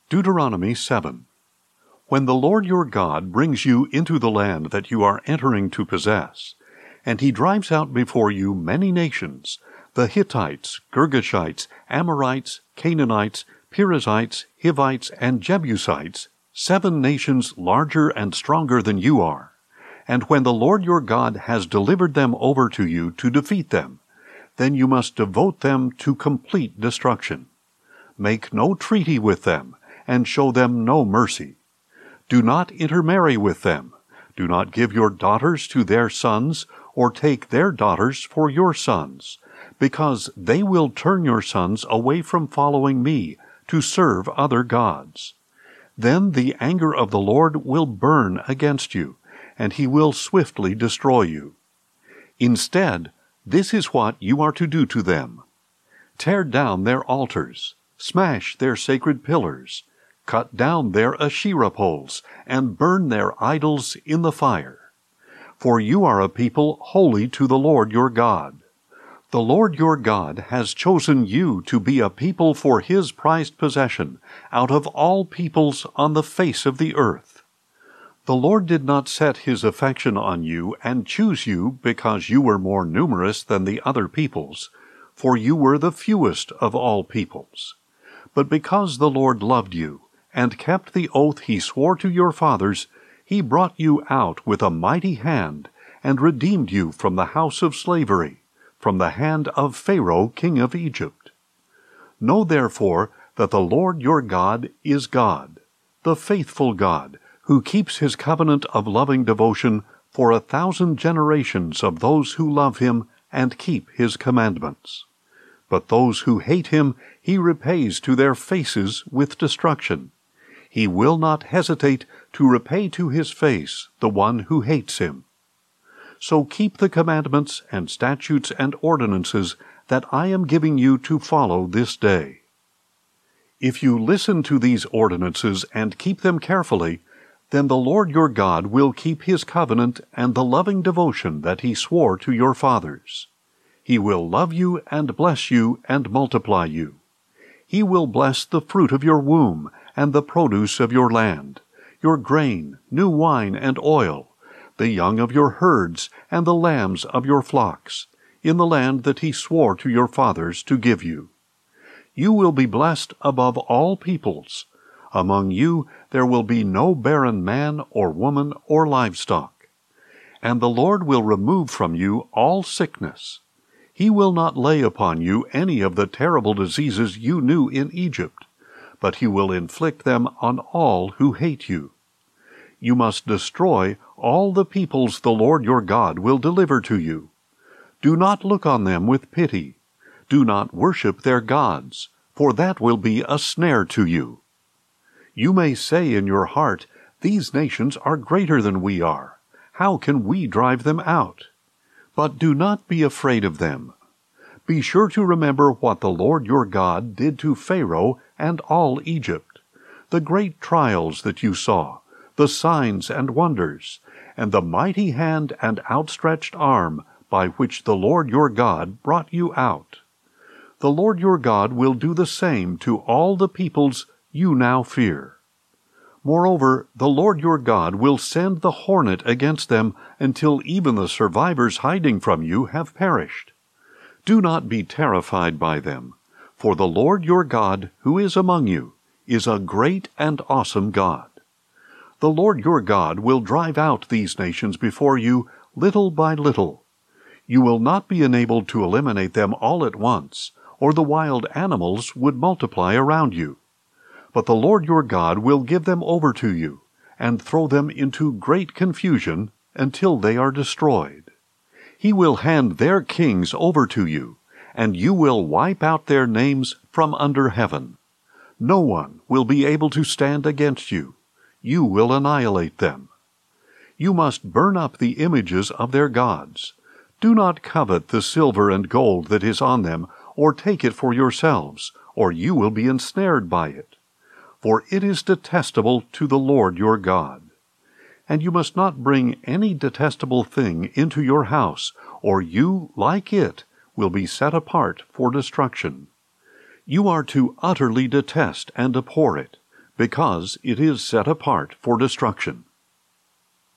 Deuteronomy 7. When the Lord your God brings you into the land that you are entering to possess, and he drives out before you many nations, the Hittites, Girgashites, Amorites, Canaanites, Perizzites, Hivites, and Jebusites, 7 nations larger and stronger than you are, and when the Lord your God has delivered them over to you to defeat them, then you must devote them to complete destruction. Make no treaty with them, and show them no mercy. Do not intermarry with them. Do not give your daughters to their sons, or take their daughters for your sons, because they will turn your sons away from following me to serve other gods. Then the anger of the Lord will burn against you, and he will swiftly destroy you. Instead, this is what you are to do to them. Tear down their altars, smash their sacred pillars, cut down their Asherah poles, and burn their idols in the fire. For you are a people holy to the Lord your God. The Lord your God has chosen you to be a people for his prized possession out of all peoples on the face of the earth. The Lord did not set his affection on you and choose you because you were more numerous than the other peoples, for you were the fewest of all peoples. But because the Lord loved you, and kept the oath he swore to your fathers, he brought you out with a mighty hand, and redeemed you from the house of slavery, from the hand of Pharaoh king of Egypt. Know therefore that the Lord your God is God, the faithful God, who keeps his covenant of loving devotion for 1,000 generations of those who love him and keep his commandments. But those who hate him he repays to their faces with destruction. He will not hesitate to repay to his face the one who hates him. So keep the commandments and statutes and ordinances that I am giving you to follow this day. If you listen to these ordinances and keep them carefully, then the Lord your God will keep his covenant and the loving devotion that he swore to your fathers. He will love you and bless you and multiply you. He will bless the fruit of your womb and the produce of your land, your grain, new wine, and oil, the young of your herds, and the lambs of your flocks, in the land that he swore to your fathers to give you. You will be blessed above all peoples. Among you there will be no barren man or woman or livestock. And the Lord will remove from you all sickness. He will not lay upon you any of the terrible diseases you knew in Egypt, but he will inflict them on all who hate you. You must destroy all the peoples the Lord your God will deliver to you. Do not look on them with pity. Do not worship their gods, for that will be a snare to you. You may say in your heart, "These nations are greater than we are. How can we drive them out?" But do not be afraid of them. Be sure to remember what the Lord your God did to Pharaoh and all Egypt, the great trials that you saw, the signs and wonders, and the mighty hand and outstretched arm by which the Lord your God brought you out. The Lord your God will do the same to all the peoples you now fear. Moreover, the Lord your God will send the hornet against them until even the survivors hiding from you have perished. Do not be terrified by them, for the Lord your God, who is among you, is a great and awesome God. The Lord your God will drive out these nations before you little by little. You will not be enabled to eliminate them all at once, or the wild animals would multiply around you. But the Lord your God will give them over to you, and throw them into great confusion until they are destroyed. He will hand their kings over to you, and you will wipe out their names from under heaven. No one will be able to stand against you. You will annihilate them. You must burn up the images of their gods. Do not covet the silver and gold that is on them, or take it for yourselves, or you will be ensnared by it. For it is detestable to the Lord your God. And you must not bring any detestable thing into your house, or you, like it, will be set apart for destruction. You are to utterly detest and abhor it, because it is set apart for destruction.